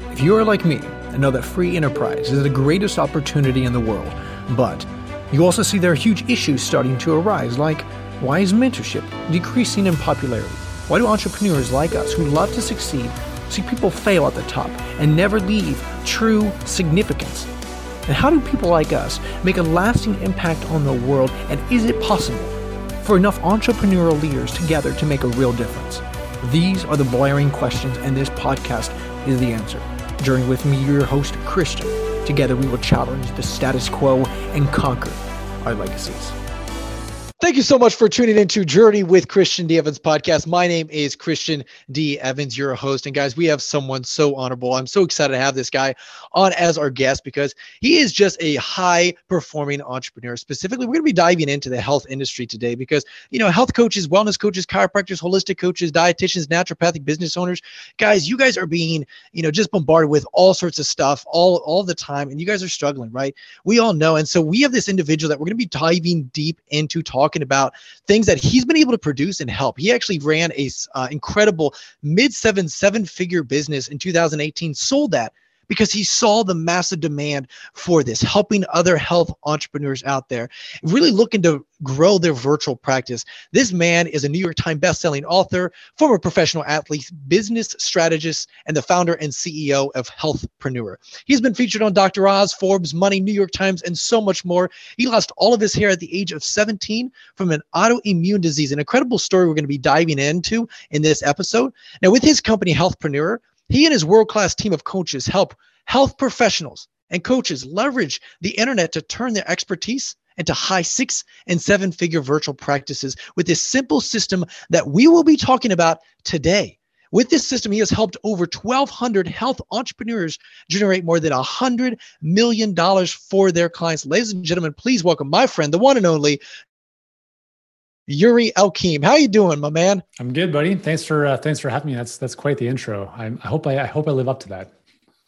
If you are like me and know that free enterprise is the greatest opportunity in the world, but you also see there are huge issues starting to arise, like why is mentorship decreasing in popularity? Why do entrepreneurs like us who love to succeed see people fail at the top and never leave true significance? And how do people like us make a lasting impact on the world? And is it possible for enough entrepreneurial leaders together to make a real difference? These are the blaring questions, and this podcast is the answer. Journey with me, your host, Christian. Together we will challenge the status quo and conquer our legacies. Thank you so much for tuning into Journey with Christian D. Evans podcast. My name is Christian D. Evans, your host. And guys, we have someone so honorable. I'm so excited to have this guy on as our guest because he is just a high performing entrepreneur. Specifically, we're going to be diving into the health industry today because, health coaches, wellness coaches, chiropractors, holistic coaches, dietitians, naturopathic business owners, guys, you guys are being, just bombarded with all sorts of stuff all the time. And you guys are struggling, right? We all know. And so we have this individual that we're going to be diving deep into talking about things that he's been able to produce and help. He actually ran a incredible seven-figure business in 2018, sold that because he saw the massive demand for this, helping other health entrepreneurs out there, really looking to grow their virtual practice. This man is a New York Times bestselling author, former professional athlete, business strategist, and the founder and CEO of Healthpreneur. He's been featured on Dr. Oz, Forbes, Money, New York Times, and so much more. He lost all of his hair at the age of 17 from an autoimmune disease, an incredible story we're going to be diving into in this episode. Now, with his company, Healthpreneur, he and his world-class team of coaches help health professionals and coaches leverage the internet to turn their expertise into high 6- and 7-figure virtual practices with this simple system that we will be talking about today. With this system, he has helped over 1,200 health entrepreneurs generate more than $100 million for their clients. Ladies and gentlemen, please welcome my friend, the one and only Yuri Elkeem. How you doing, my man? I'm good, buddy. Thanks for having me. That's quite the intro. I hope I live up to that.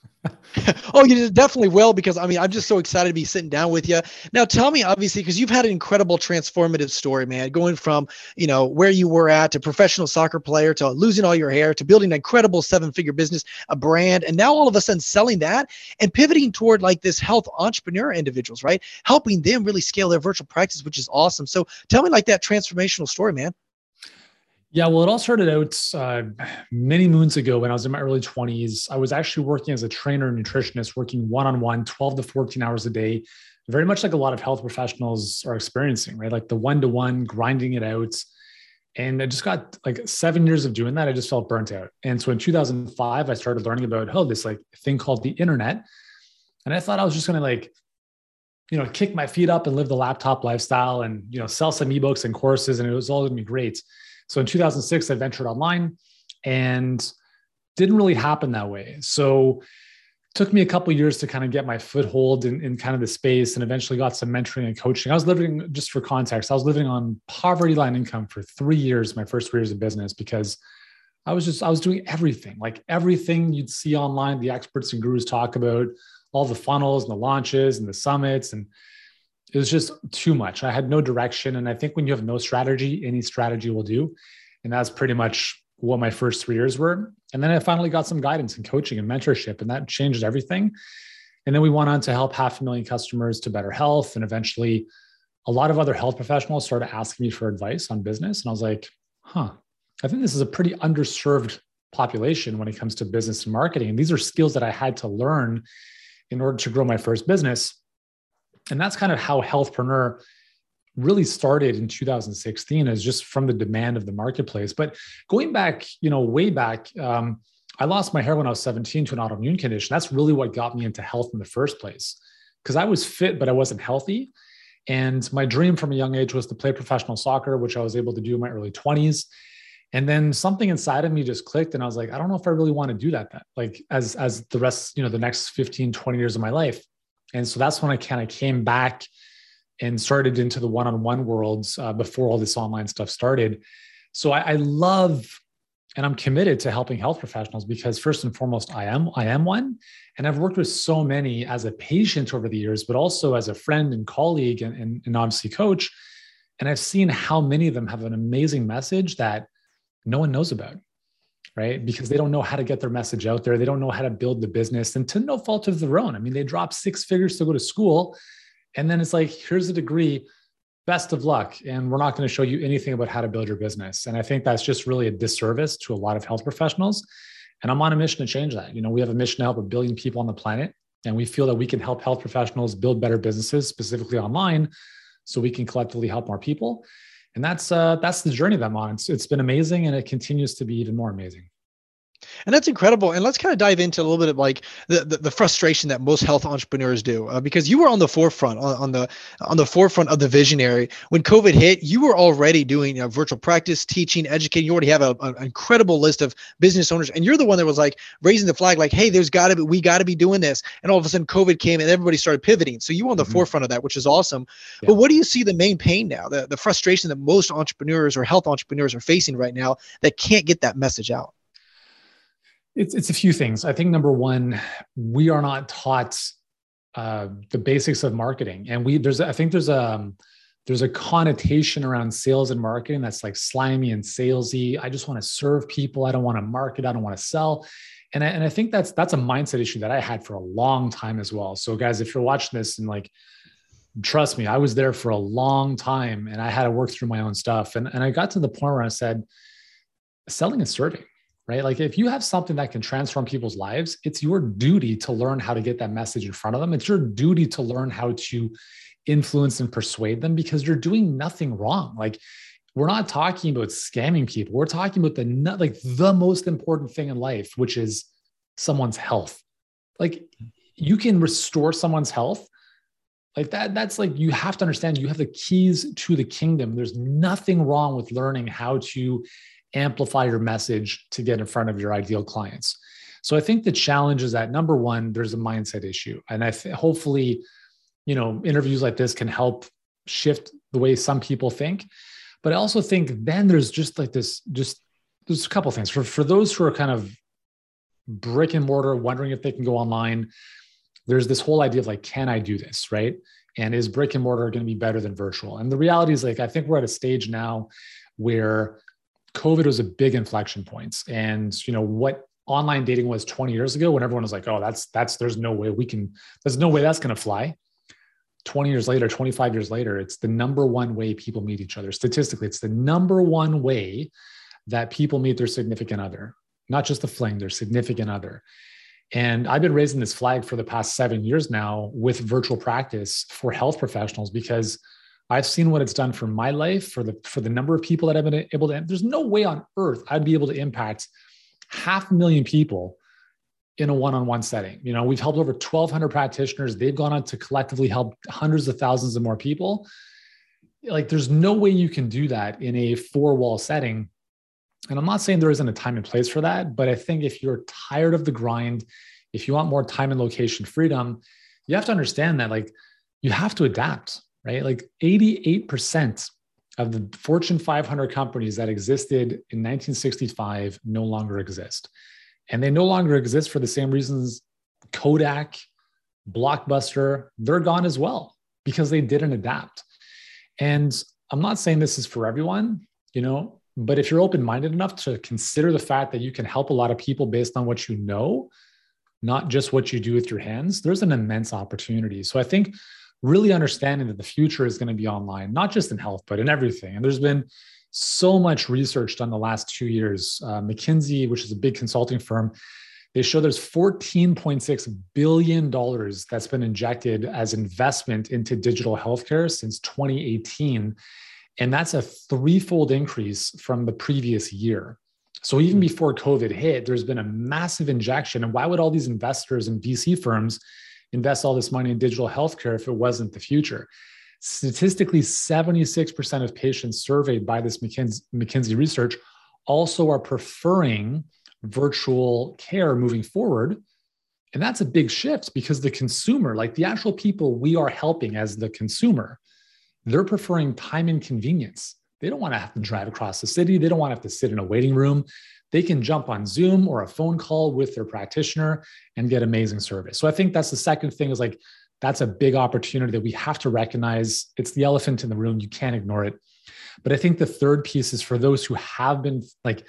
Oh, you definitely will, because I'm just so excited to be sitting down with you. Now, tell me, obviously, because you've had an incredible transformative story, man, going from, where you were at to professional soccer player to losing all your hair to building an incredible 7-figure business, a brand, and now all of a sudden selling that and pivoting toward like this health entrepreneur individuals, right? Helping them really scale their virtual practice, which is awesome. So tell me like that transformational story, man. Yeah, well, it all started out many moons ago when I was in my early 20s. I was actually working as a trainer and nutritionist, working one-on-one, 12 to 14 hours a day, very much like a lot of health professionals are experiencing, right? Like the one-to-one, grinding it out. And I just got like 7 years of doing that. I just felt burnt out. And so in 2005, I started learning about, this like thing called the internet. And I thought I was just going to kick my feet up and live the laptop lifestyle and, sell some ebooks and courses, and it was all going to be great. So in 2006, I ventured online and didn't really happen that way. So it took me a couple of years to kind of get my foothold in kind of the space, and eventually got some mentoring and coaching. I was living, just for context, I was living on poverty line income for 3 years, my first 3 years of business, because I was doing everything, like everything you'd see online, the experts and gurus talk about, all the funnels and the launches and the summits, and it was just too much. I had no direction. And I think when you have no strategy, any strategy will do. And that's pretty much what my first 3 years were. And then I finally got some guidance and coaching and mentorship, and that changed everything. And then we went on to help 500,000 customers to better health. And eventually a lot of other health professionals started asking me for advice on business. And I was like, I think this is a pretty underserved population when it comes to business and marketing. And these are skills that I had to learn in order to grow my first business. And that's kind of how Healthpreneur really started in 2016, is just from the demand of the marketplace. But going back, way back, I lost my hair when I was 17 to an autoimmune condition. That's really what got me into health in the first place, because I was fit, but I wasn't healthy. And my dream from a young age was to play professional soccer, which I was able to do in my early 20s. And then something inside of me just clicked. And I was like, I don't know if I really want to do that, like as the rest, the next 15, 20 years of my life. And so that's when I kind of came back and started into the one-on-one worlds before all this online stuff started. So I love, and I'm committed to helping health professionals because first and foremost, I am one. And I've worked with so many as a patient over the years, but also as a friend and colleague and obviously coach. And I've seen how many of them have an amazing message that no one knows about. right? Because they don't know how to get their message out there. They don't know how to build the business, and to no fault of their own. I mean, they drop six figures to go to school, and then it's like, here's a degree, best of luck. And we're not going to show you anything about how to build your business. And I think that's just really a disservice to a lot of health professionals. And I'm on a mission to change that. We have a mission to help 1 billion people on the planet. And we feel that we can help health professionals build better businesses, specifically online, so we can collectively help more people. And that's the journey that I'm on. It's been amazing, and it continues to be even more amazing. And that's incredible. And let's kind of dive into a little bit of like the frustration that most health entrepreneurs do, because you were on the forefront, on the forefront of the visionary. When COVID hit, you were already doing virtual practice, teaching, educating. You already have an incredible list of business owners, and you're the one that was like raising the flag, like, hey, we got to be doing this. And all of a sudden COVID came and everybody started pivoting. So you were on the forefront of that, which is awesome. Yeah. But what do you see the main pain now, the frustration that most entrepreneurs or health entrepreneurs are facing right now that can't get that message out? It's a few things. I think number one, we are not taught the basics of marketing, and there's a connotation around sales and marketing that's like slimy and salesy. I just want to serve people. I don't want to market. I don't want to sell. And I think that's a mindset issue that I had for a long time as well. So guys, if you're watching this, and like, trust me, I was there for a long time, and I had to work through my own stuff. And I got to the point where I said, selling is serving. Right? Like, if you have something that can transform people's lives, it's your duty to learn how to get that message in front of them. It's your duty to learn how to influence and persuade them, because you're doing nothing wrong. Like, we're not talking about scamming people. We're talking about the most important thing in life, which is someone's health. Like, you can restore someone's health like that. That's like, you have to understand you have the keys to the kingdom. There's nothing wrong with learning how to amplify your message to get in front of your ideal clients. So I think the challenge is that, number one, there's a mindset issue. And hopefully, interviews like this can help shift the way some people think. But I also think then there's there's a couple of things for those who are kind of brick and mortar, wondering if they can go online. There's this whole idea of like, can I do this? Right? And is brick and mortar going to be better than virtual? And the reality is, like, I think we're at a stage now where COVID was a big inflection point. And, what online dating was 20 years ago, when everyone was like, oh, there's no way that's going to fly. 20 years later, 25 years later, it's the number one way people meet each other. Statistically, it's the number one way that people meet their significant other, not just a fling, their significant other. And I've been raising this flag for the past 7 years now with virtual practice for health professionals, because I've seen what it's done for my life, for the number of people that I've been able to. There's no way on earth I'd be able to impact 500,000 people in a one-on-one setting. We've helped over 1,200 practitioners. They've gone on to collectively help hundreds of thousands of more people. Like, there's no way you can do that in a four-wall setting. And I'm not saying there isn't a time and place for that, but I think if you're tired of the grind, if you want more time and location freedom, you have to understand that, like, you have to adapt. Right? Like, 88% of the Fortune 500 companies that existed in 1965 no longer exist. And they no longer exist for the same reasons Kodak, Blockbuster, they're gone as well, because they didn't adapt. And I'm not saying this is for everyone, but if you're open-minded enough to consider the fact that you can help a lot of people based on what you know, not just what you do with your hands, there's an immense opportunity. So I think really understanding that the future is going to be online, not just in health, but in everything. And there's been so much research done the last 2 years. McKinsey, which is a big consulting firm, they show there's $14.6 billion that's been injected as investment into digital healthcare since 2018. And that's a threefold increase from the previous year. So even before COVID hit, there's been a massive injection. And why would all these investors and VC firms invest all this money in digital healthcare if it wasn't the future? Statistically, 76% of patients surveyed by this McKinsey research also are preferring virtual care moving forward. And that's a big shift, because the consumer, like the actual people we are helping as the consumer, they're preferring time and convenience. They don't want to have to drive across the city. They don't want to have to sit in a waiting room. They can jump on Zoom or a phone call with their practitioner and get amazing service. So I think that's the second thing, is like, that's a big opportunity that we have to recognize. It's the elephant in the room. You can't ignore it. But I think the third piece is for those who have been like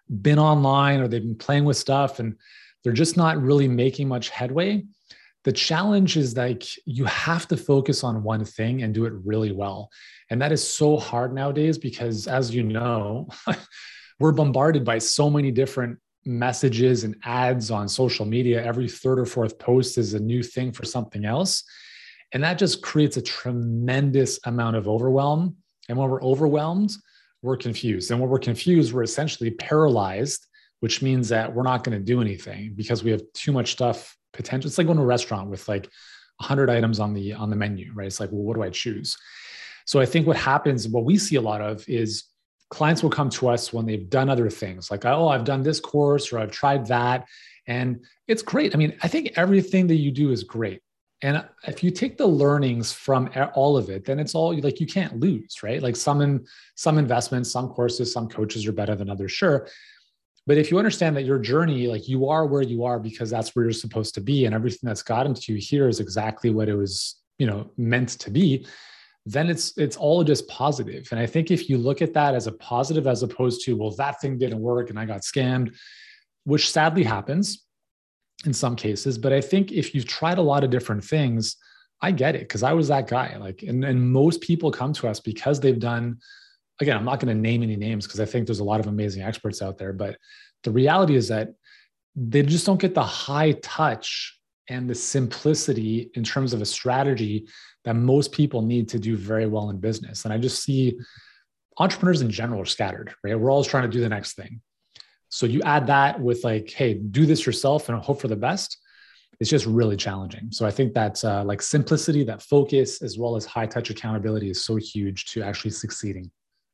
been online or they've been playing with stuff and they're just not really making much headway. The challenge is like you have to focus on one thing and do it really well. And that is so hard nowadays because, as you know, we're bombarded by so many different messages and ads on social media. Every third or fourth post is a new thing for something else. And that just creates a tremendous amount of overwhelm. And when we're overwhelmed, we're confused. And when we're confused, we're essentially paralyzed, which means that we're not going to do anything because we have too much stuff potential. It's like going to a restaurant with like 100 items on the menu, right? It's like, well, what do I choose? So I think what happens, what we see a lot of is clients will come to us when they've done other things like, oh, I've done this course or I've tried that. And it's great. I mean, I think everything that you do is great. And if you take the learnings from all of it, then it's all like, you can't lose, right? Like some investments, some courses, some coaches are better than others, sure. But if you understand that your journey, like you are where you are because that's where you're supposed to be, and everything that's gotten to you here is exactly what it was, meant to be, then it's all just positive. And I think if you look at that as a positive, as opposed to, well, that thing didn't work and I got scammed, which sadly happens in some cases. But I think if you've tried a lot of different things, I get it because I was that guy. Like, and most people come to us because they've done. Again, I'm not going to name any names because I think there's a lot of amazing experts out there, but the reality is that they just don't get the high touch and the simplicity in terms of a strategy that most people need to do very well in business. And I just see entrepreneurs in general are scattered, right? We're always trying to do the next thing. So you add that with like, hey, do this yourself and hope for the best. It's just really challenging. So I think that like simplicity, that focus, as well as high touch accountability is so huge to actually succeeding.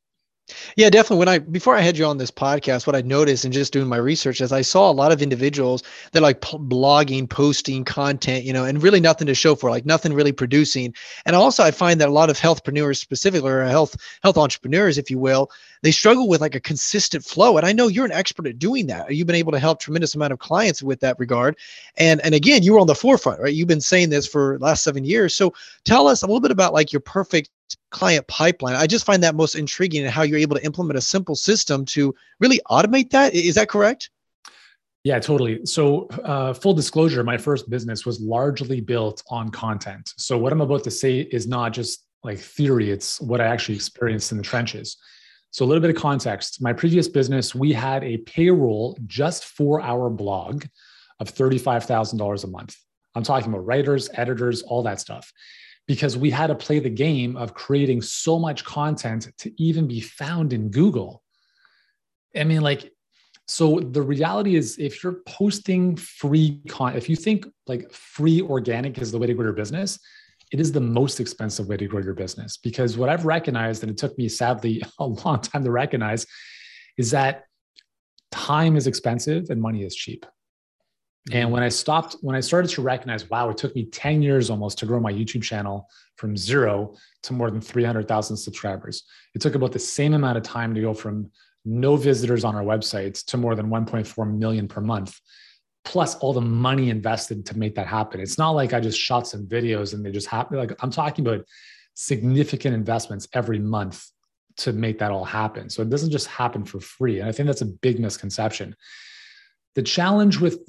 Yeah, definitely. Before I had you on this podcast, what I noticed in just doing my research is I saw a lot of individuals that like blogging, posting content, and really nothing to show for, like nothing really producing. And also I find that a lot of healthpreneurs specifically, or health entrepreneurs, if you will, they struggle with like a consistent flow. And I know you're an expert at doing that. You've been able to help tremendous amount of clients with that regard. And again, you were on the forefront, right? You've been saying this for the last 7 years. So tell us a little bit about like your perfect client pipeline. I just find that most intriguing and how you're able to implement a simple system to really automate that. Is that correct? Yeah, totally. So full disclosure, my first business was largely built on content. So what I'm about to say is not just like theory, it's what I actually experienced in the trenches. So a little bit of context. My previous business, we had a payroll just for our blog of $35,000 a month. I'm talking about writers, editors, all that stuff, because we had to play the game of creating so much content to even be found in Google. I mean, like, so the reality is if you're posting free content, if you think like free organic is the way to grow your business, it is the most expensive way to grow your business. Because what I've recognized, and it took me sadly a long time to recognize, is that time is expensive and money is cheap. And when I started to recognize, wow, it took me 10 years almost to grow my YouTube channel from 0 to more than 300,000 subscribers. It took about the same amount of time to go from no visitors on our websites to more than 1.4 million per month, plus all the money invested to make that happen. It's not like I just shot some videos and they just happen. Like I'm talking about significant investments every month to make that all happen. So it doesn't just happen for free. And I think that's a big misconception. The challenge with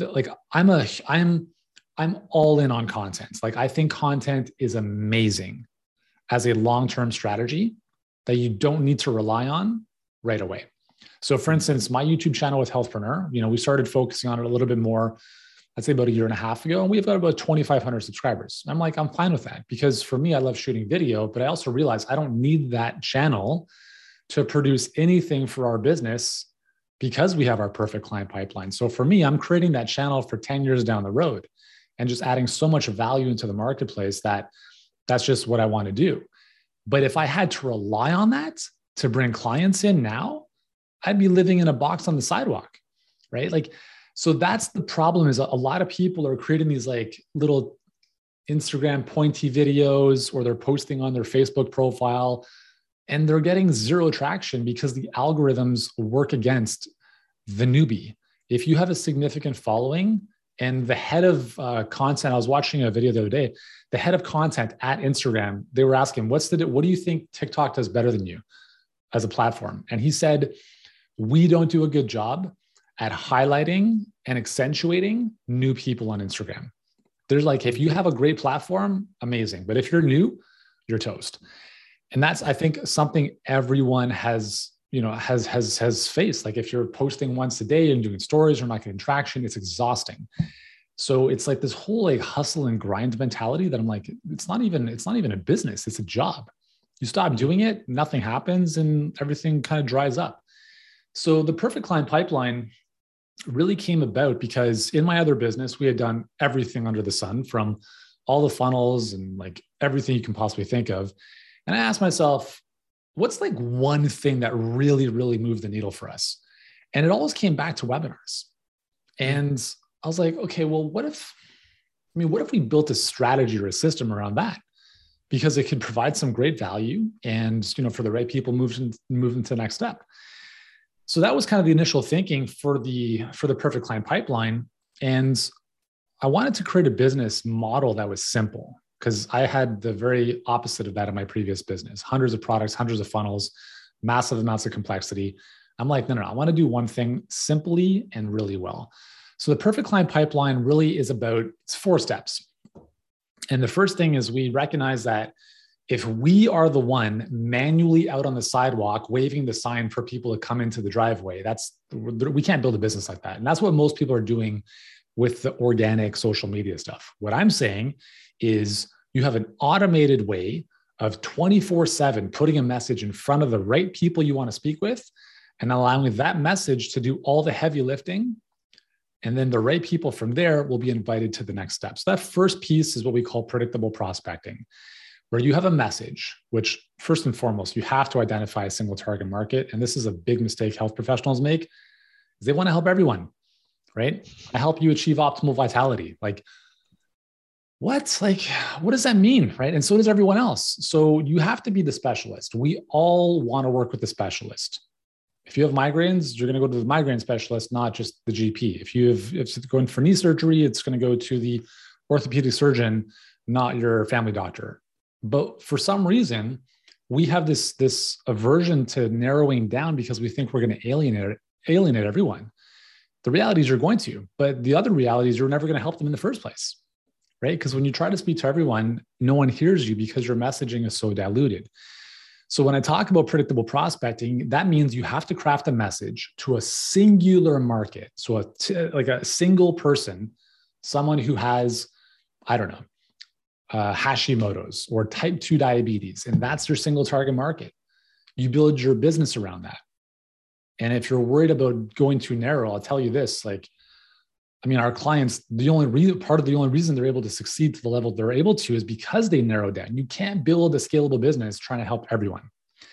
I'm all in on content. Like I think content is amazing as a long-term strategy that you don't need to rely on right away. So for instance, my YouTube channel with Healthpreneur, we started focusing on it a little bit more, I'd say about a year and a half ago, and we've got about 2,500 subscribers. I'm fine with that because for me, I love shooting video, but I also realize I don't need that channel to produce anything for our business because we have our perfect client pipeline. So for me, I'm creating that channel for 10 years down the road and just adding so much value into the marketplace that's just what I want to do. But if I had to rely on that to bring clients in now, I'd be living in a box on the sidewalk, right? Like, so that's the problem is a lot of people are creating these like little Instagram pointy videos or they're posting on their Facebook profile and they're getting zero traction because the algorithms work against the newbie. If you have a significant following and the head of content, I was watching a video the other day, the head of content at Instagram, they were asking, what do you think TikTok does better than you as a platform? And he said, we don't do a good job at highlighting and accentuating new people on Instagram. There's like, if you have a great platform, amazing. But if you're new, you're toast. And that's, I think, something everyone has faced. Like if you're posting once a day and doing stories or not getting traction, it's exhausting. So it's like this whole like hustle and grind mentality that I'm like, it's not even a business, it's a job. You stop doing it, nothing happens and everything kind of dries up. So the Perfect Client Pipeline really came about because in my other business, we had done everything under the sun, from all the funnels and like everything you can possibly think of. And I asked myself, what's like one thing that really, really moved the needle for us? And it always came back to webinars. And I was like, okay, well, what if we built a strategy or a system around that? Because it could provide some great value and, for the right people move into the next step. So that was kind of the initial thinking for the Perfect Client Pipeline. And I wanted to create a business model that was simple, because I had the very opposite of that in my previous business. Hundreds of products, hundreds of funnels, massive amounts of complexity. I'm like, no, I want to do one thing simply and really well. So the Perfect Client Pipeline really is it's 4 steps. And the first thing is we recognize that if we are the one manually out on the sidewalk waving the sign for people to come into the driveway, we can't build a business like that. And that's what most people are doing with the organic social media stuff. What I'm saying is you have an automated way of 24/7 putting a message in front of the right people you want to speak with and allowing that message to do all the heavy lifting. And then the right people from there will be invited to the next step. So that first piece is what we call predictable prospecting, where you have a message, which first and foremost, you have to identify a single target market. And this is a big mistake health professionals make, is they want to help everyone, right? I help you achieve optimal vitality. Like, what? Like, what does that mean, right? And so does everyone else. So you have to be the specialist. We all want to work with the specialist. If you have migraines, you're going to go to the migraine specialist, not just the GP. If you're going for knee surgery, it's going to go to the orthopedic surgeon, not your family doctor. But for some reason, we have this aversion to narrowing down because we think we're going to alienate everyone. The reality is you're going to, but the other reality is you're never going to help them in the first place, right? Because when you try to speak to everyone, no one hears you because your messaging is so diluted. So when I talk about predictable prospecting, that means you have to craft a message to a singular market. So like a single person, someone who has, I don't know, Hashimoto's or type 2 diabetes, and that's your single target market. You build your business around that. And if you're worried about going too narrow, I'll tell you this, our clients, the only reason they're able to succeed to the level they're able to is because they narrow down. You can't build a scalable business trying to help everyone.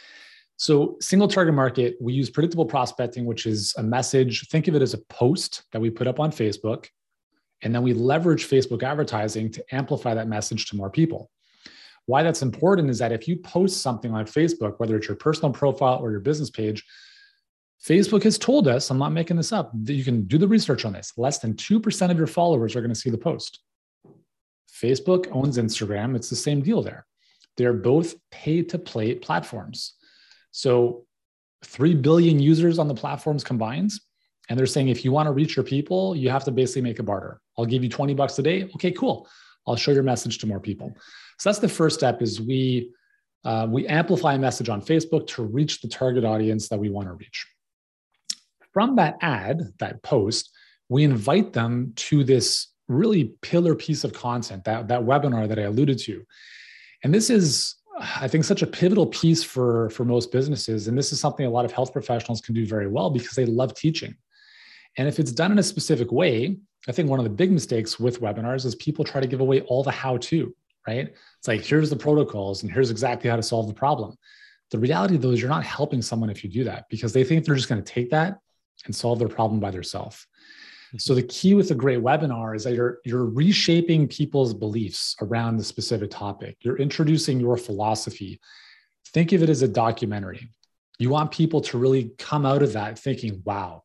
So single target market, we use predictable prospecting, which is a message. Think of it as a post that we put up on Facebook. And then we leverage Facebook advertising to amplify that message to more people. Why that's important is that if you post something on Facebook, whether it's your personal profile or your business page, Facebook has told us, I'm not making this up, that you can do the research on this. Less than 2% of your followers are going to see the post. Facebook owns Instagram. It's the same deal there. They're both pay-to-play platforms. So 3 billion users on the platforms combined. And they're saying, if you want to reach your people, you have to basically make a barter. I'll give you $20 a day. Okay, cool. I'll show your message to more people. So that's the first step, is we amplify a message on Facebook to reach the target audience that we want to reach. From that ad, that post, we invite them to this really pillar piece of content, that webinar that I alluded to. And this is, I think, such a pivotal piece for most businesses. And this is something a lot of health professionals can do very well because they love teaching. And if it's done in a specific way, I think one of the big mistakes with webinars is people try to give away all the how-to, right? It's like, here's the protocols and here's exactly how to solve the problem. The reality, though, is you're not helping someone if you do that, because they think they're just going to take that and solve their problem by themselves. So the key with a great webinar is that you're reshaping people's beliefs around the specific topic. You're introducing your philosophy. Think of it as a documentary. You want people to really come out of that thinking, wow,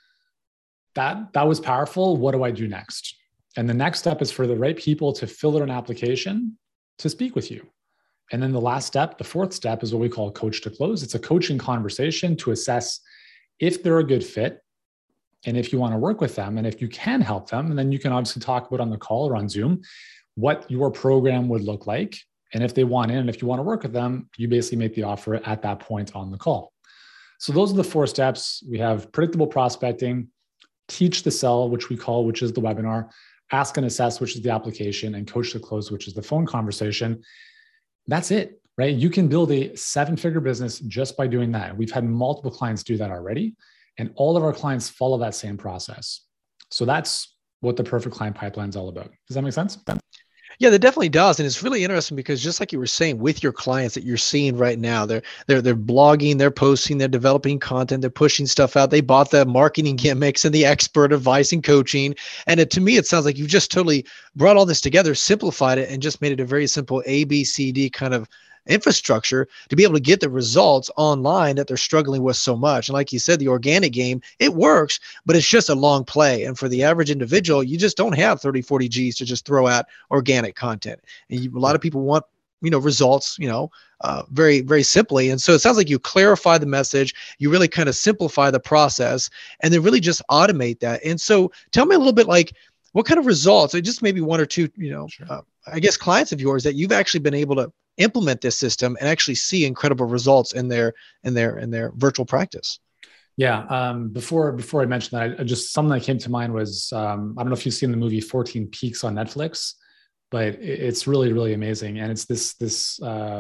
that was powerful. What do I do next? And the next step is for the right people to fill out an application to speak with you. And then the last step, the fourth step, is what we call coach to close. It's a coaching conversation to assess, If they're a good fit, and if you want to work with them, and if you can help them, and then you can obviously talk about on the call or on Zoom what your program would look like. And if they want in, and if you want to work with them, you basically make the offer at that point on the call. So those are the 4 steps. We have predictable prospecting, teach the sell, which is the webinar, ask and assess, which is the application, and coach to close, which is the phone conversation. That's it, right? You can build a 7-figure business just by doing that. We've had multiple clients do that already, and all of our clients follow that same process. So that's what the perfect client pipeline is all about. Does that make sense? Yeah, that definitely does. And it's really interesting because just like you were saying with your clients that you're seeing right now, they're blogging, they're posting, they're developing content, they're pushing stuff out. They bought the marketing gimmicks and the expert advice and coaching. And to me, it sounds like you've just totally brought all this together, simplified it, and just made it a very simple ABCD kind of infrastructure to be able to get the results online that they're struggling with so much. And like you said, the organic game, it works, but it's just a long play. And for the average individual, you just don't have 30, 40 G's to just throw out organic content. And a lot of people want, results, very, very simply. And so it sounds like you clarify the message, you really kind of simplify the process, and then really just automate that. And so tell me a little bit like, what kind of results, or just maybe 1 or 2, Sure. I guess clients of yours that you've actually been able to implement this system and actually see incredible results in their virtual practice. Yeah. Before I mention that, just something that came to mind was, I don't know if you've seen the movie 14 Peaks on Netflix, but it's really, really amazing. And it's this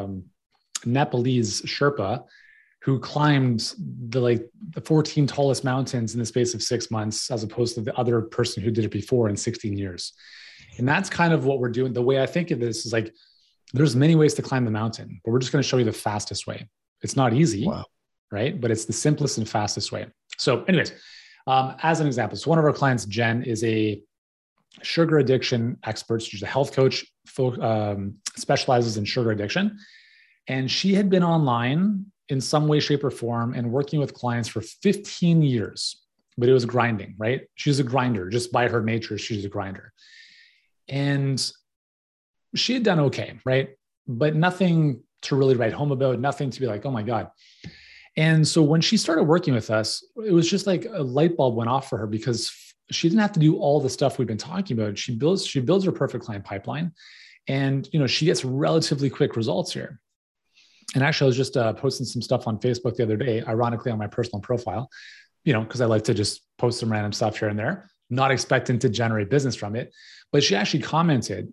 Nepalese Sherpa who climbed the 14 tallest mountains in the space of 6 months, as opposed to the other person who did it before in 16 years. And that's kind of what we're doing. The way I think of this is like, there's many ways to climb the mountain, but we're just going to show you the fastest way. It's not easy, wow, right? But it's the simplest and fastest way. So anyways, as an example, so one of our clients, Jen, is a sugar addiction expert. She's a health coach, specializes in sugar addiction. And she had been online in some way, shape, or form and working with clients for 15 years, but it was grinding, right? She's a grinder. Just by her nature, she's a grinder. And she had done okay, right? But nothing to really write home about, nothing to be like, oh my God. And so when she started working with us, it was just like a light bulb went off for her, because she didn't have to do all the stuff we've been talking about. She builds her perfect client pipeline, and she gets relatively quick results here. And actually, I was just posting some stuff on Facebook the other day, ironically on my personal profile, because I like to just post some random stuff here and there, not expecting to generate business from it. But she actually commented,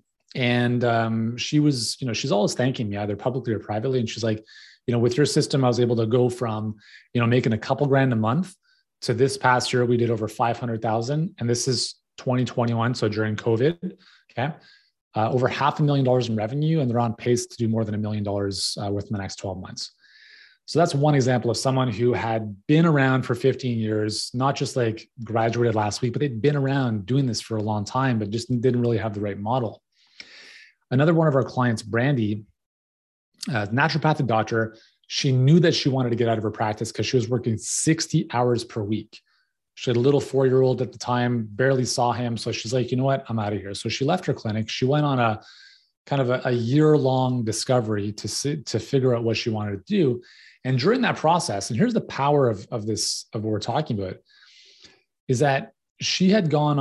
and she was, she's always thanking me either publicly or privately. And she's like, with your system, I was able to go from, making a couple grand a month to this past year, we did over 500,000. And this is 2021. So during COVID, okay. Over $500,000 in revenue, and they're on pace to do more than $1 million within the next 12 months. So that's one example of someone who had been around for 15 years, not just like graduated last week, but they'd been around doing this for a long time, but just didn't really have the right model. Another one of our clients, Brandy, naturopathic doctor, she knew that she wanted to get out of her practice because she was working 60 hours per week. She had a little 4-year-old at the time, barely saw him. So she's like, you know what, I'm out of here. So she left her clinic. She went on a kind of a year-long discovery to figure out what she wanted to do. And during that process, and here's the power of what we're talking about, is that she had gone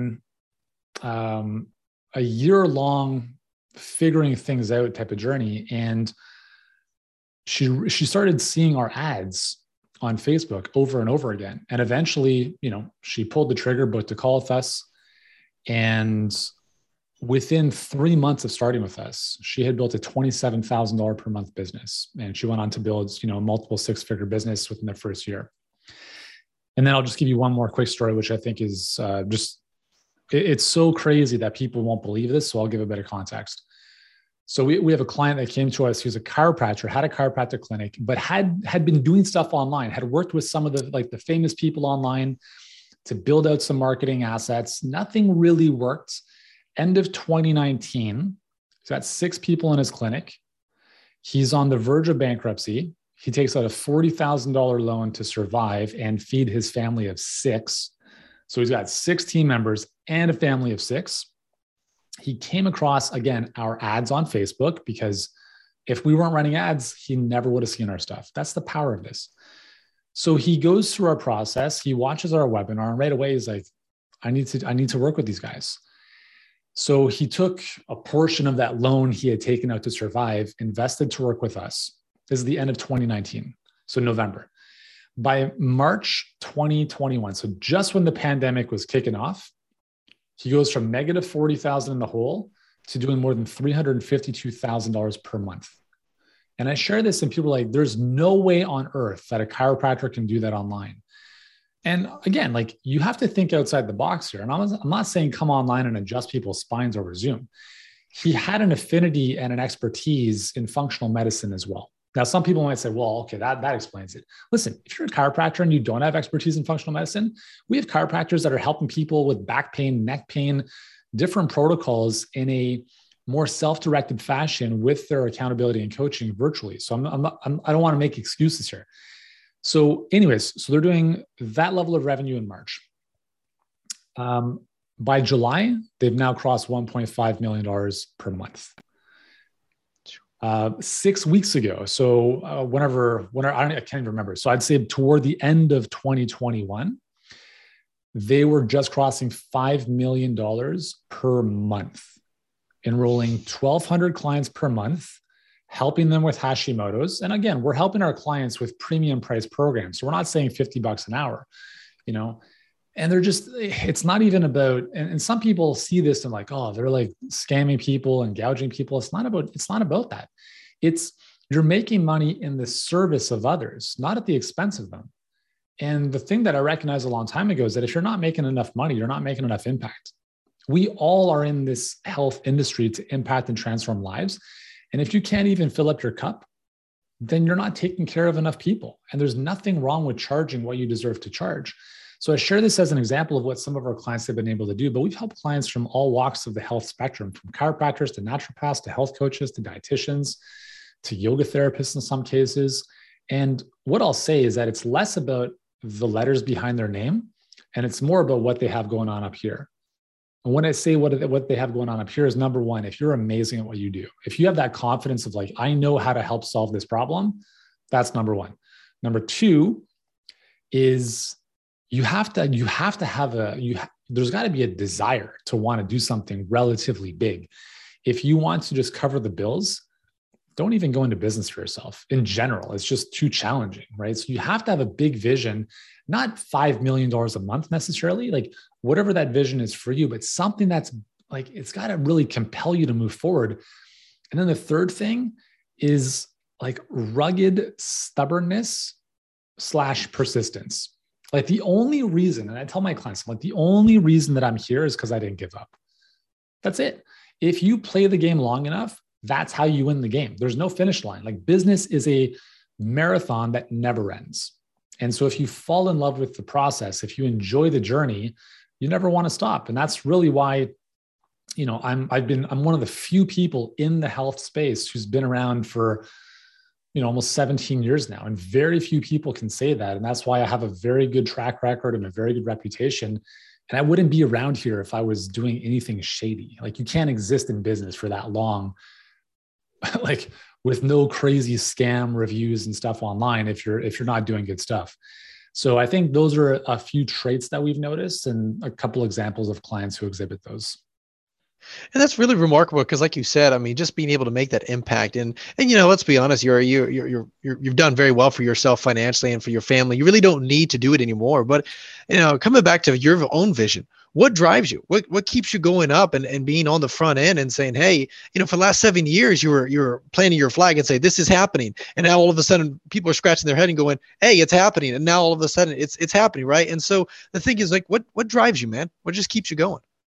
on a year-long figuring things out type of journey. And she started seeing our ads on Facebook over and over again. And eventually, she pulled the trigger, booked a call with us. And within 3 months of starting with us, she had built a $27,000 per month business. And she went on to build, multiple 6-figure business within the first year. And then I'll just give you one more quick story, which I think is it's so crazy that people won't believe this. So I'll give a bit of context. So we have a client that came to us who's a chiropractor, had a chiropractic clinic, but had been doing stuff online, had worked with some of the famous people online to build out some marketing assets. Nothing really worked. End of 2019, he's got 6 people in his clinic. He's on the verge of bankruptcy. He takes out a $40,000 loan to survive and feed his family of 6. So he's got 6 team members and a family of 6. He came across, again, our ads on Facebook, because if we weren't running ads, he never would have seen our stuff. That's the power of this. So he goes through our process, he watches our webinar, and right away he's like, I need to work with these guys. So he took a portion of that loan he had taken out to survive, invested to work with us. This is the end of 2019, so November. By March 2021, so just when the pandemic was kicking off, he goes from negative 40,000 in the hole to doing more than $352,000 per month. And I share this and people are like, there's no way on earth that a chiropractor can do that online. And again, like you have to think outside the box here. And I'm not saying come online and adjust people's spines over Zoom. He had an affinity and an expertise in functional medicine as well. Now, some people might say, well, okay, that explains it. Listen, if you're a chiropractor and you don't have expertise in functional medicine, we have chiropractors that are helping people with back pain, neck pain, different protocols in a more self-directed fashion with their accountability and coaching virtually. So I don't want to make excuses here. So anyways, so they're doing that level of revenue in March. By July, they've now crossed $1.5 million per month. 6 weeks ago, so whenever I can't even remember. So I'd say toward the end of 2021, they were just crossing $5 million per month, enrolling 1,200 clients per month, helping them with Hashimoto's. And again, we're helping our clients with premium price programs. So we're not saying $50 an hour, and they're just, it's not even about, and some people see this and like, oh, they're like scamming people and gouging people. It's not about that. It's, you're making money in the service of others, not at the expense of them. And the thing that I recognized a long time ago is that if you're not making enough money, you're not making enough impact. We all are in this health industry to impact and transform lives. And if you can't even fill up your cup, then you're not taking care of enough people. And there's nothing wrong with charging what you deserve to charge. So I share this as an example of what some of our clients have been able to do, but we've helped clients from all walks of the health spectrum, from chiropractors to naturopaths, to health coaches, to dietitians, to yoga therapists in some cases. And what I'll say is that it's less about the letters behind their name, and it's more about what they have going on up here. And when I say what they have going on up here is, number one, if you're amazing at what you do, if you have that confidence of like, I know how to help solve this problem, that's number one. Number two is there's got to be a desire to want to do something relatively big. If you want to just cover the bills, don't even go into business for yourself. In general, it's just too challenging, right? So you have to have a big vision, not $5 million a month necessarily, like whatever that vision is for you, but something that's like, it's got to really compel you to move forward. And then the third thing is like rugged stubbornness / persistence. Like the only reason, and I tell my clients, like the only reason that I'm here is because I didn't give up. That's it. If you play the game long enough, that's how you win the game. There's no finish line. Like business is a marathon that never ends. And so if you fall in love with the process, if you enjoy the journey, you never want to stop. And that's really why, I'm one of the few people in the health space who's been around for almost 17 years now. And very few people can say that. And that's why I have a very good track record and a very good reputation. And I wouldn't be around here if I was doing anything shady. Like you can't exist in business for that long, like with no crazy scam reviews and stuff online if you're not doing good stuff. So I think those are a few traits that we've noticed and a couple examples of clients who exhibit those. And that's really remarkable because, like you said, I mean, just being able to make that impact, and let's be honest, you've done very well for yourself financially and for your family. You really don't need to do it anymore. But coming back to your own vision, what drives you? What keeps you going up and being on the front end and saying, hey, for the last 7 years, you were planting your flag and say this is happening, and now all of a sudden people are scratching their head and going, hey, it's happening, and now all of a sudden it's happening, right? And so the thing is, like, what drives you, man? What just keeps you going?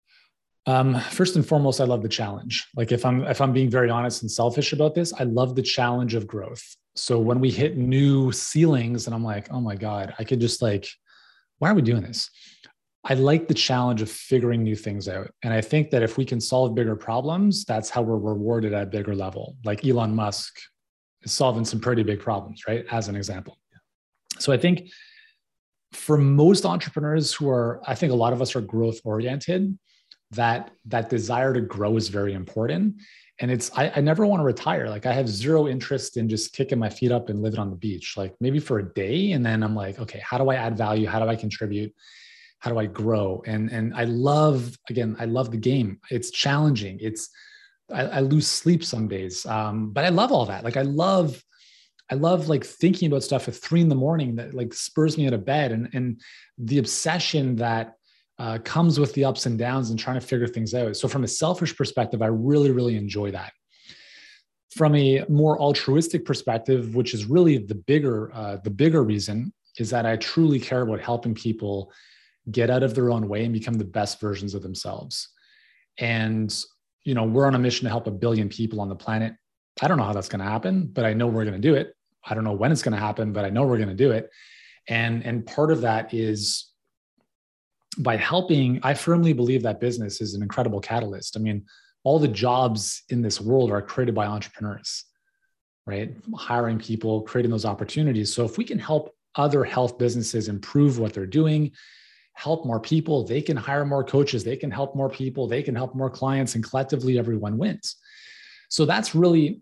First and foremost, I love the challenge. Like if I'm being very honest and selfish about this, I love the challenge of growth. So when we hit new ceilings and I'm like, oh my God, I could just like, why are we doing this? I like the challenge of figuring new things out. And I think that if we can solve bigger problems, that's how we're rewarded at a bigger level. Like Elon Musk is solving some pretty big problems, right? As an example. So I think for most entrepreneurs I think a lot of us are growth oriented. that desire to grow is very important. And I never want to retire. Like I have zero interest in just kicking my feet up and living on the beach, like maybe for a day. And then I'm like, okay, how do I add value? How do I contribute? How do I grow? And I love the game. It's challenging. I lose sleep some days. But I love all that. Like I love like thinking about stuff at 3 a.m. that like spurs me out of bed, and the obsession that comes with the ups and downs and trying to figure things out. So from a selfish perspective, I really, really enjoy that. From a more altruistic perspective, which is really the bigger reason, is that I truly care about helping people get out of their own way and become the best versions of themselves. And, we're on a mission to help 1 billion people on the planet. I don't know how that's going to happen, but I know we're going to do it. I don't know when it's going to happen, but I know we're going to do it. And part of that is by helping. I firmly believe that business is an incredible catalyst. I mean, all the jobs in this world are created by entrepreneurs, right? Hiring people, creating those opportunities. So if we can help other health businesses improve what they're doing, help more people, they can hire more coaches, they can help more people, they can help more clients, and collectively everyone wins. So that's really,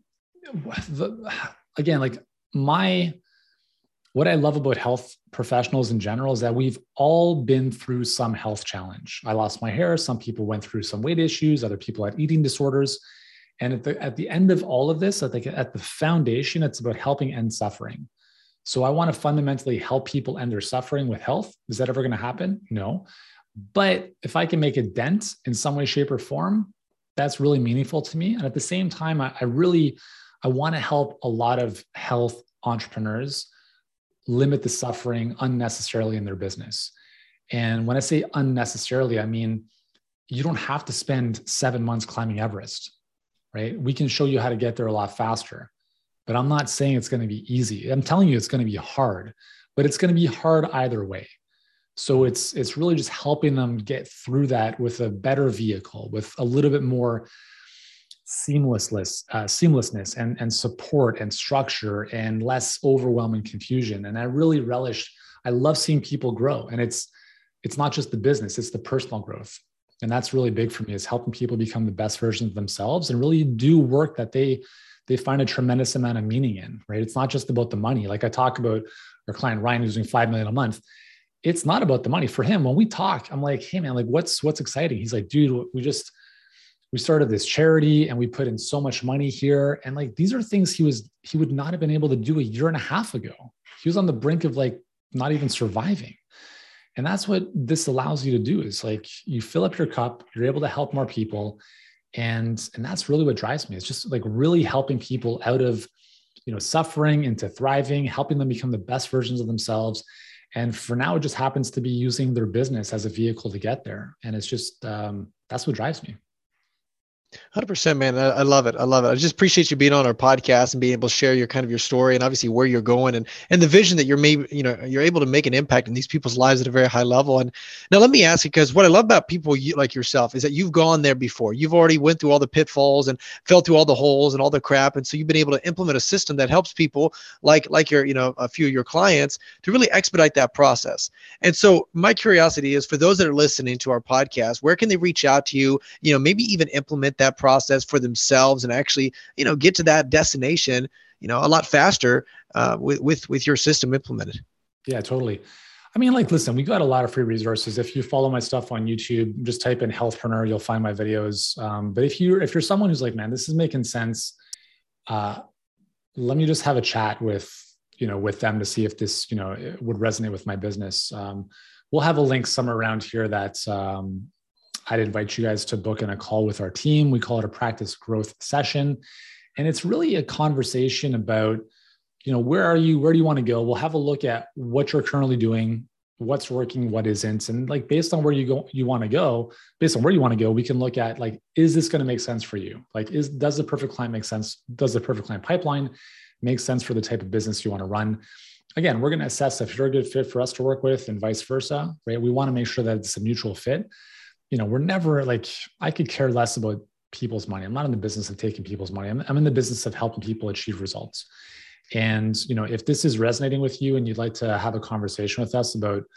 what I love about health professionals in general is that we've all been through some health challenge. I lost my hair. Some people went through some weight issues. Other people had eating disorders. And at the end of all of this, at the foundation, it's about helping end suffering. So I want to fundamentally help people end their suffering with health. Is that ever going to happen? No. But if I can make a dent in some way, shape, or form, that's really meaningful to me. And at the same time, I want to help a lot of health entrepreneurs limit the suffering unnecessarily in their business. And when I say unnecessarily, I mean, you don't have to spend 7 months climbing Everest, right? We can show you how to get there a lot faster, but I'm not saying it's going to be easy. I'm telling you, it's going to be hard, but it's going to be hard either way. So it's really just helping them get through that with a better vehicle, with a little bit more seamlessness and support and structure and less overwhelming confusion. And I really I love seeing people grow. And it's not just the business, it's the personal growth. And that's really big for me, is helping people become the best version of themselves and really do work that they find a tremendous amount of meaning in, right? It's not just about the money. Like I talk about our client, Ryan, who's doing $5 million a month. It's not about the money for him. When we talk, I'm like, hey man, like what's exciting? He's like, dude, we started this charity and we put in so much money here. And like, these are things he would not have been able to do a year and a half ago. He was on the brink of like not even surviving. And that's what this allows you to do, is like you fill up your cup, you're able to help more people. And that's really what drives me. It's just like really helping people out of, suffering into thriving, helping them become the best versions of themselves. And for now, it just happens to be using their business as a vehicle to get there. And it's just, that's what drives me. 100%, man. I love it. I love it. I just appreciate you being on our podcast and being able to share your story and obviously where you're going and the vision that you're able to make an impact in these people's lives at a very high level. And now let me ask you, because what I love about people like yourself is that you've gone there before. You've already went through all the pitfalls and fell through all the holes and all the crap. And so you've been able to implement a system that helps people like your, a few of your clients to really expedite that process. And so my curiosity is, for those that are listening to our podcast, where can they reach out to you, maybe even implement that process for themselves and actually, get to that destination, a lot faster with your system implemented? Yeah, totally. I mean, like, listen, we got a lot of free resources. If you follow my stuff on YouTube, just type in Healthpreneur, you'll find my videos. But if you're someone who's like, man, this is making sense, let me just have a chat with them to see if this, would resonate with my business. We'll have a link somewhere around here that I'd invite you guys to book in a call with our team. We call it a practice growth session. And it's really a conversation about, where are you? Where do you want to go? We'll have a look at what you're currently doing, what's working, what isn't. And like, based on where you want to go, we can look at like, is this going to make sense for you? Like, does the perfect client make sense? Does the perfect client pipeline make sense for the type of business you want to run? Again, we're going to assess if you're a good fit for us to work with and vice versa, right? We want to make sure that it's a mutual fit. We're never like, I could care less about people's money. I'm not in the business of taking people's money. I'm in the business of helping people achieve results. And, if this is resonating with you and you'd like to have a conversation with us about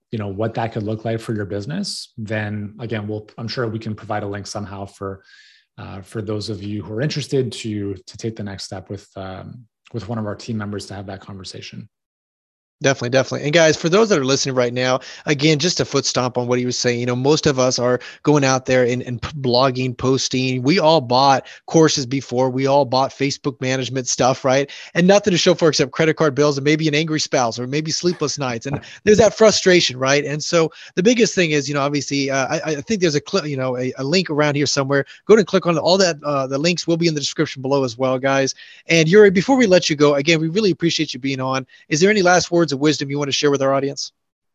what that could look like for your business, then again, I'm sure we can provide a link somehow for those of you who are interested to take the next step with one of our team members to have that conversation. Definitely. And guys, for those that are listening right now, again, just a foot stomp on what he was saying. Most of us are going out there and blogging, posting. We all bought courses before. We all bought Facebook management stuff, right? And nothing to show for except credit card bills and maybe an angry spouse or maybe sleepless nights. And there's that frustration, right? And so the biggest thing is, obviously, I think there's a link around here somewhere. Go ahead and click on all that. The links will be in the description below as well, guys. And Yuri, before we let you go, again, we really appreciate you being on. Is there any last words of wisdom you want to share with our audience?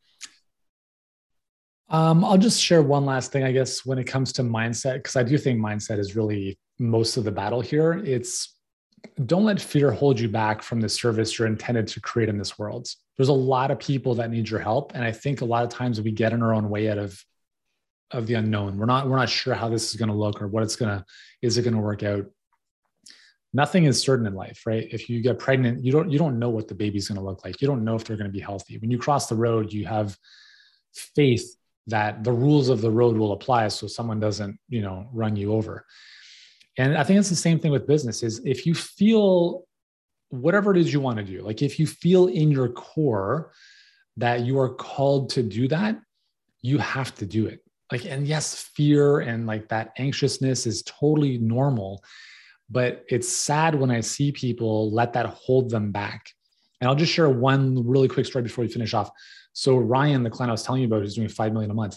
I'll just share one last thing, I guess, when it comes to mindset, because I do think mindset is really most of the battle here. It's don't let fear hold you back from the service you're intended to create in this world. There's a lot of people that need your help. And I think a lot of times we get in our own way out of the unknown. We're not sure how this is going to look or what is it going to work out. Nothing is certain in life, right? If you get pregnant, you don't know what the baby's going to look like. You don't know if they're going to be healthy. When you cross the road, you have faith that the rules of the road will apply so someone doesn't, run you over. And I think it's the same thing with business is if you feel whatever it is you want to do, like if you feel in your core that you are called to do that, you have to do it. And yes, fear and that anxiousness is totally normal. But it's sad when I see people let that hold them back. And I'll just share one really quick story before we finish off. So Ryan, the client I was telling you about, who's doing $5 million a month.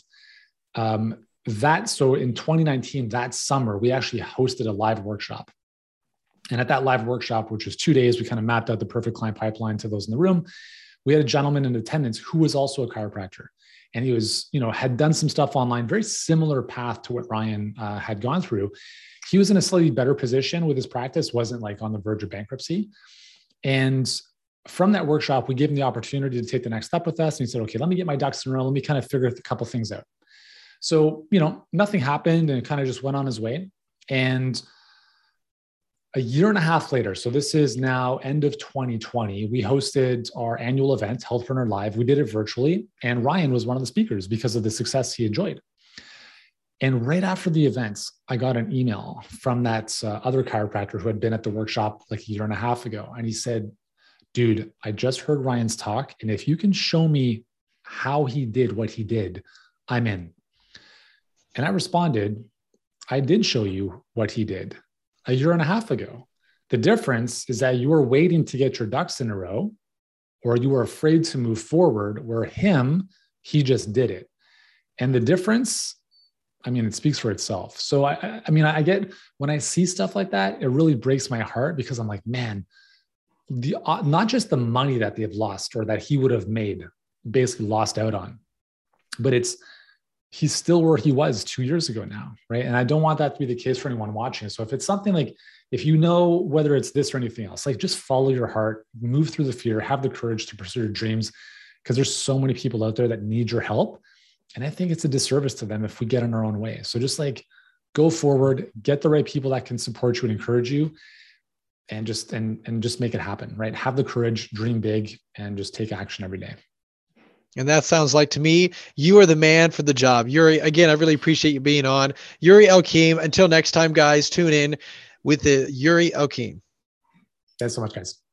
So in 2019, that summer, we actually hosted a live workshop. And at that live workshop, which was 2 days, we kind of mapped out the perfect client pipeline to those in the room. We had a gentleman in attendance who was also a chiropractor. And he was, had done some stuff online, very similar path to what Ryan had gone through. He was in a slightly better position with his practice, wasn't on the verge of bankruptcy. And from that workshop, we gave him the opportunity to take the next step with us. And he said, okay, let me get my ducks in a row. Let me kind of figure a couple things out. So, nothing happened and it kind of just went on his way. And a year and a half later, so this is now end of 2020, we hosted our annual event, Healthpreneur Live. We did it virtually. And Ryan was one of the speakers because of the success he enjoyed. And right after the events, I got an email from that other chiropractor who had been at the workshop a year and a half ago. And he said, dude, I just heard Ryan's talk. And if you can show me how he did what he did, I'm in. And I responded, I did show you what he did a year and a half ago. The difference is that you were waiting to get your ducks in a row, or you were afraid to move forward, where he just did it. And the difference, it speaks for itself. So I get when I see stuff like that, it really breaks my heart because I'm like, man, not just the money that they've lost or that he would have made, basically lost out on, but he's still where he was 2 years ago now, right? And I don't want that to be the case for anyone watching. So if it's something if whether it's this or anything else, just follow your heart, move through the fear, have the courage to pursue your dreams, because there's so many people out there that need your help. And I think it's a disservice to them if we get in our own way. So just go forward, get the right people that can support you and encourage you, and just make it happen, right? Have the courage, dream big, and just take action every day. And that sounds like to me, you are the man for the job. Yuri, again, I really appreciate you being on. Yuri Elkeem. Until next time, guys, tune in with the Yuri Elkeem. Thanks so much, guys.